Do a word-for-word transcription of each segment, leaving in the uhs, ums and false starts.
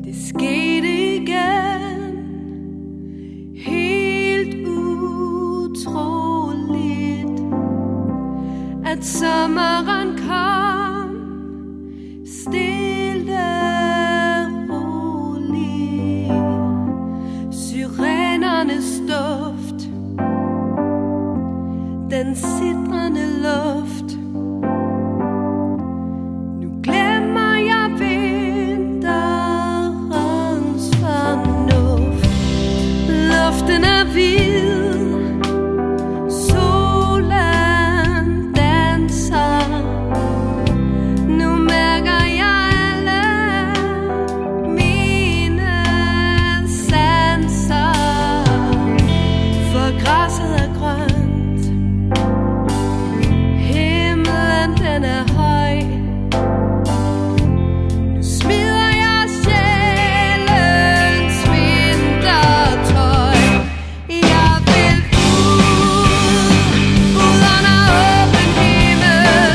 Det skete igen, helt utroligt, at sommeren kom stille roligt. Syrenernes duft, den sidrende luft. Nu glemmer jeg vinterens fornuft. Luften er hvid, solen danser. Nu mærker jeg alle mine sanser. For græsset er grønt, himlen den er høj. Nu smider jeg sjælens vintertøj. Jeg vil ud, ud under åben himmel.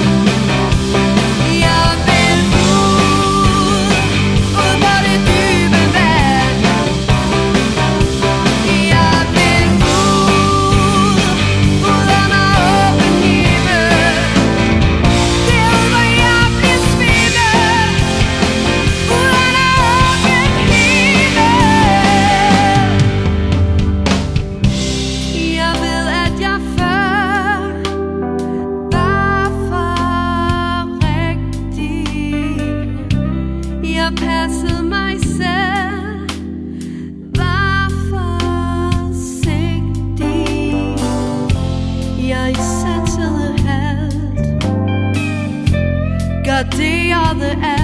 Jeg vil ud, ud på det dybe vand. Jeg vil ud, ud under åben himmel. Derud hvor jeg bliver svimmel. Ud under åben himmel. Jeg ved at jeg før var for rigtig. Jeg passede mig selv, var forsigtig. Jeg satsede halvt, garderede